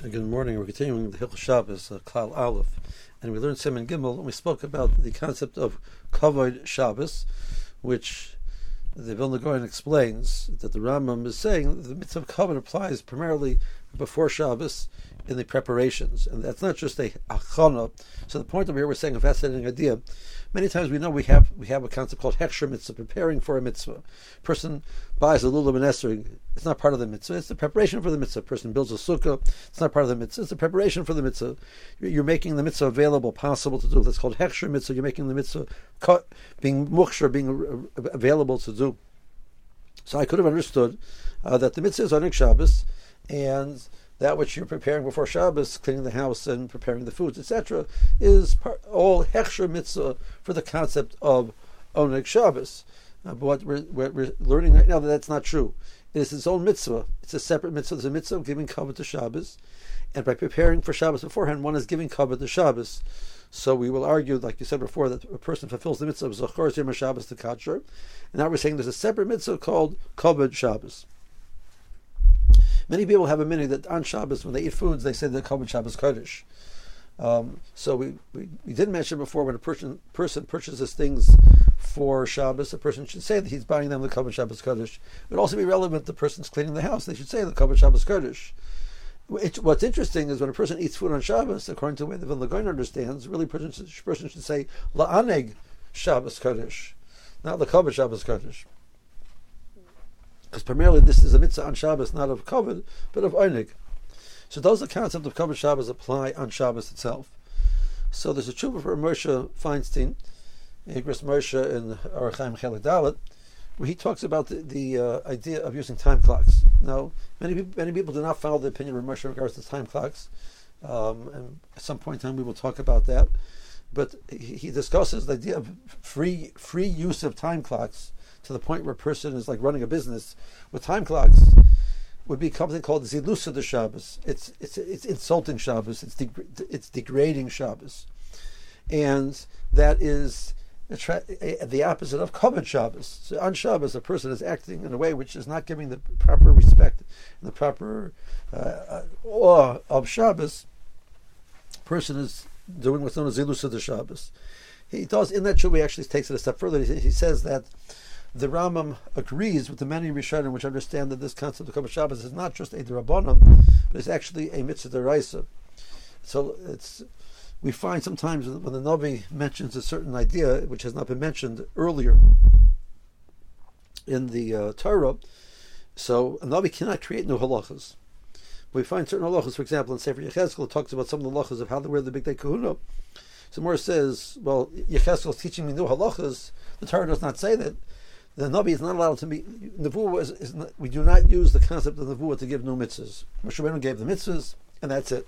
Good morning. We're continuing the Hilchos Shabbos, Klal Aleph, and we learned Siman Gimel, and we spoke about the concept of Kavod Shabbos, which the Vilna Gaon explains that the Rambam is saying that the mitzvah of Kavod applies primarily before Shabbos in the preparations, and that's not just a achana. So the point over here, we're saying a fascinating idea. Many times we know we have a concept called hechsher mitzvah, preparing for a mitzvah. A person buys a lulav and esrog. It's not part of the mitzvah. It's the preparation for the mitzvah. A person builds a sukkah. It's not part of the mitzvah. It's the preparation for the mitzvah. You're making the mitzvah available, possible to do. That's called hechsher mitzvah. You're making the mitzvah being muksher, being available to do. So I could have understood that the mitzvah is on Shabbos, and that which you're preparing before Shabbos, cleaning the house and preparing the foods, etc., is all hechsher mitzvah for the concept of Oneg Shabbos. But what we're learning right now, that's not true. It is its own mitzvah. It's a separate mitzvah. There's a mitzvah of giving kavod to Shabbos, and by preparing for Shabbos beforehand, one is giving kavod to Shabbos. So we will argue, like you said before, that a person fulfills the mitzvah of Zachor Yom Shabbos to Kadsher, and now we're saying there's a separate mitzvah called kavod Shabbos. Many people have a minhag that on Shabbos, when they eat foods, they say the kavod Shabbos Kodesh. So we did mention before, when a person purchases things for Shabbos, a person should say that he's buying them the kavod Shabbos Kodesh. It would also be relevant the person's cleaning the house. They should say the kavod Shabbos Kodesh. What's interesting is when a person eats food on Shabbos, according to the way the Vilna Gaon understands, really a person should say la'aneg Shabbos Kodesh, not the kavod Shabbos Kodesh. Because primarily this is a mitzvah on Shabbos, not of kavod, but of oneg. So does the concept of kavod Shabbos apply on Shabbos itself? So there's a tshuva for Moshe Feinstein, Igros Moshe in Orach Chaim Chelik Dalet, where he talks about the idea of using time clocks. Now, many people do not follow the opinion of Moshe in regards to time clocks, and at some point in time we will talk about that. But he discusses the idea of free use of time clocks to the point where a person is like running a business with time clocks would be something called zilusa de Shabbos. It's insulting Shabbos. It's degrading Shabbos, and that is the opposite of kavod Shabbos. So on Shabbos, a person is acting in a way which is not giving the proper respect and the proper awe of Shabbos. A person is doing what's known as zilusa de Shabbos. He does in that tshuva. He actually takes it a step further. He says that the Rambam agrees with the many Rishonim which understand that this concept of kavod Shabbos is not just a d'Rabbanan, but it's actually a mitzvah d'oraisa. So we find sometimes when the Navi mentions a certain idea which has not been mentioned earlier in the Torah, so a Navi cannot create new halachas. We find certain halachas, for example, in Sefer Yechezkel, it talks about some of the halachas of how to wear the Bigdei Kahuna. So Mor says, well, Yechezkel is teaching me new halachas. The Torah does not say that. The Navi is not allowed to be. Nevuah we do not use the concept of Nevuah to give new mitzvahs. Moshe Rabbeinu gave the mitzvahs, and that's it.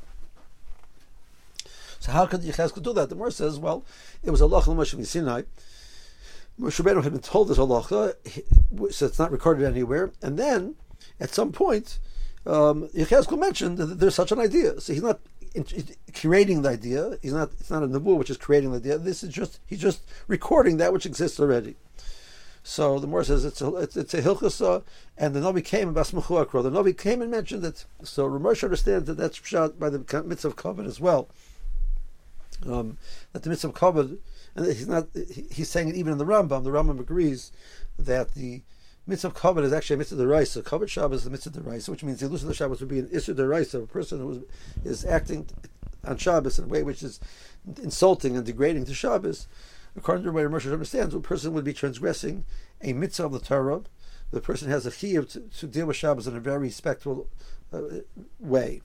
So how could Yechezkel do that? The Mor says, well, it was halacha l'Moshe Sinai. Moshe Rabbeinu had been told this halacha, so it's not recorded anywhere. And then, at some point, Yechezkel mentioned that there's such an idea. So he's not creating the idea. It's not a Nevuah which is creating the idea. He's just recording that which exists already. So the Mor says it's a hilchasa, and the Navi came and basmachu akro. The Navi came and mentioned it. So Ramesh understands that that's shot by the mitzvah of kavod as well. That the mitzvah of kavod, and he's saying it even in the Rambam. The Rambam agrees that the mitzvah of kavod is actually a mitzvah d'oraisa. Kavod Shabbos is a mitzvah d'oraisa, which means the illusion of Shabbos would be an issur d'oraisa. A person who is acting on Shabbos in a way which is insulting and degrading to Shabbos. According to the way Ramesh understands, a person would be transgressing a mitzvah of the Torah. The person has a chiyuv to deal with Shabbos in a very respectful way.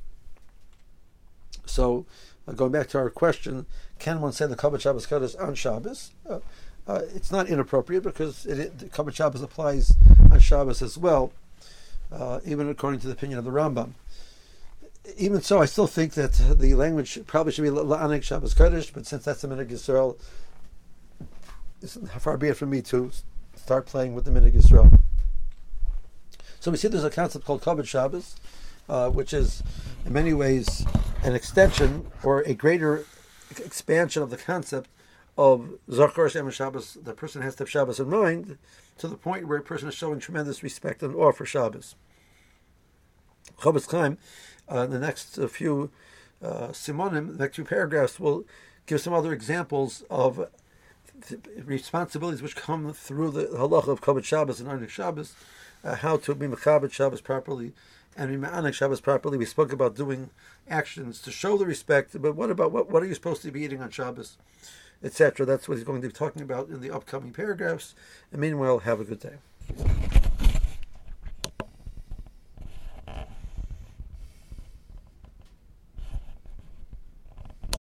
So, going back to our question, can one say the kavod Shabbos Kodesh on Shabbos? It's not inappropriate because the kavod Shabbos applies on Shabbos as well, even according to the opinion of the Rambam. Even so, I still think that the language probably should be la'aneg Shabbos Kodesh, but since that's the minhag Yisrael, how far be it from me to start playing with the minhag Yisrael. So we see there's a concept called kavod Shabbos, which is in many ways an extension or a greater expansion of the concept of Zachor Shem Shabbos. The person has to have Shabbos in mind to the point where a person is showing tremendous respect and awe for Shabbos. Chofetz Chaim The next few simonim, the next few paragraphs, will give some other examples of responsibilities which come through the halacha of Kavod Shabbos and Arnik Shabbos, how to be Mechabed Shabbos properly and be Me'anek Shabbos properly. We spoke about doing actions to show the respect, but what about what are you supposed to be eating on Shabbos, etc. That's what he's going to be talking about in the upcoming paragraphs. And meanwhile, have a good day.